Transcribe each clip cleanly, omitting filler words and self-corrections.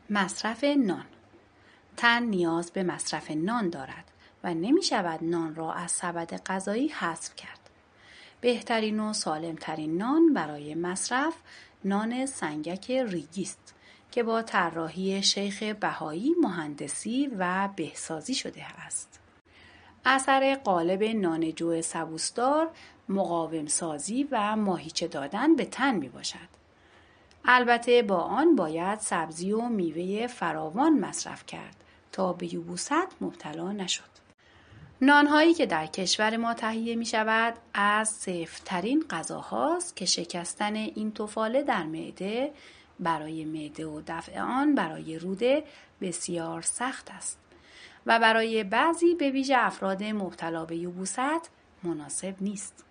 مصرف نان. تن نیاز به مصرف نان دارد و نمی شود نان را از سبد غذایی حذف کرد. بهترین و سالمترین نان برای مصرف نان سنگک ریگی است که با طراحی شیخ بهایی مهندسی و بهسازی شده است. اثر قالب نان جو سبوسدار مقاوم سازی و ماهیچه دادن به تن می باشد. البته با آن باید سبزی و میوه فراوان مصرف کرد تا به یبوست مبتلا نشد. نانهایی که در کشور ما تهیه می شود از سفت‌ترین غذاهاست که شکستن این تفاله در معده برای معده و دفع آن برای روده بسیار سخت است و برای بعضی به ویژه افراد مبتلا به یبوست مناسب نیست.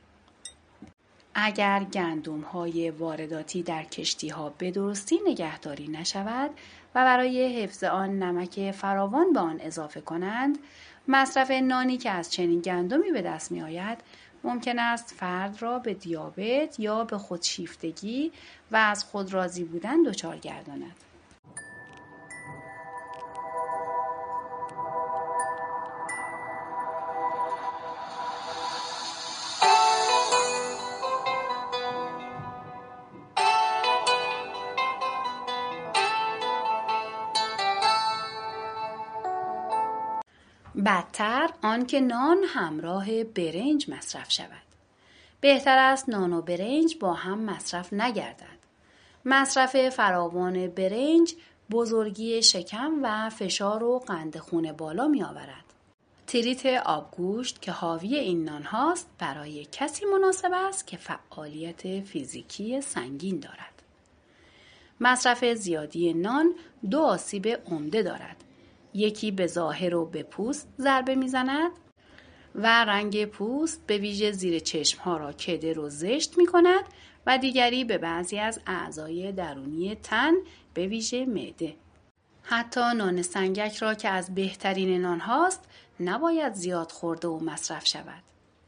اگر گندم‌های وارداتی در کشتی‌ها به درستی نگهداری نشود و برای حفظ آن نمک فراوان به آن اضافه کنند، مصرف نانی که از چنین گندمی به دست می‌آید ممکن است فرد را به دیابت یا به خودشیفتگی و از خود راضی بودن دچار گرداند. بدتر آنکه نان همراه برنج مصرف شود. بهتر است نان و برنج با هم مصرف نگردد. مصرف فراوان برنج بزرگی شکم و فشار و قند خون بالا می آورد. تریت آبگوشت که حاوی این نان هاست برای کسی مناسب است که فعالیت فیزیکی سنگین دارد. مصرف زیادی نان دو آسیب عمده دارد. یکی به ظاهر و به پوست ضربه میزند و رنگ پوست به ویژه زیر چشمها را کدر و زشت می کند و دیگری به بعضی از اعضای درونی تن به ویژه معده. حتی نان سنگک را که از بهترین نان هاست نباید زیاد خورده و مصرف شود.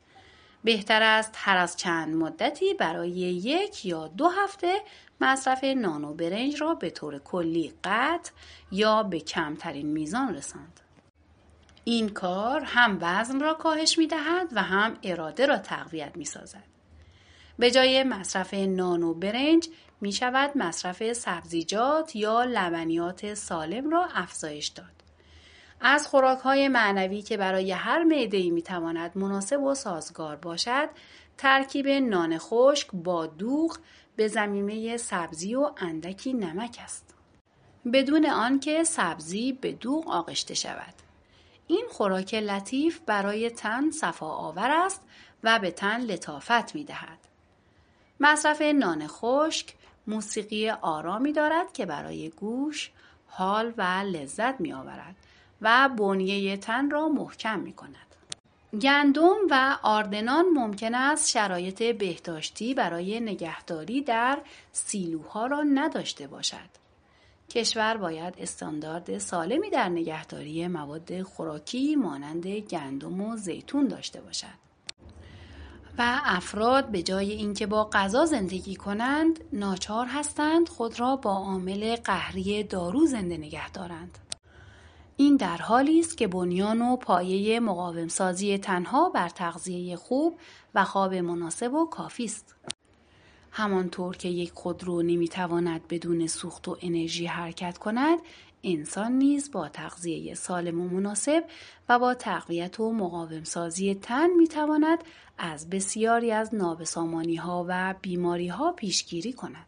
بهتر است هر از چند مدتی برای 1 یا 2 هفته مصرف نان و برنج را به طور کلی قطع یا به کمترین میزان رساند. این کار هم وزن را کاهش می دهد و هم اراده را تقویت می سازد. به جای مصرف نان و برنج می شود مصرف سبزیجات یا لبنیات سالم را افزایش داد. از خوراک‌های معنوی که برای هر معده‌ای می‌تواند مناسب و سازگار باشد، ترکیب نان خشک با دوغ به ضمیمه سبزی و اندکی نمک است. بدون آنکه سبزی به دوغ آغشته شود. این خوراک لطیف برای تن صفا آور است و به تن لطافت می‌دهد. مصرف نان خشک موسیقی آرامی دارد که برای گوش حال و لذت می‌آورد و بنیه تن را محکم می کند. گندم و آردنان ممکن است شرایط بهداشتی برای نگهداری در سیلوها را نداشته باشد. کشور باید استاندارد سالمی در نگهداری مواد خوراکی مانند گندم و زیتون داشته باشد. و افراد به جای اینکه با غذا زندگی کنند، ناچار هستند خود را با عامل قهری دارو زنده نگه دارند. این در حالی است که بنیان و پایه مقاوم سازی تنها بر تغذیه خوب و خواب مناسب و کافی است. همانطور که یک خودرو نمیتواند بدون سوخت و انرژی حرکت کند، انسان نیز با تغذیه سالم و مناسب و با تقویت و مقاوم سازی تن میتواند از بسیاری از نابسامانی‌ها و بیماری‌ها پیشگیری کند.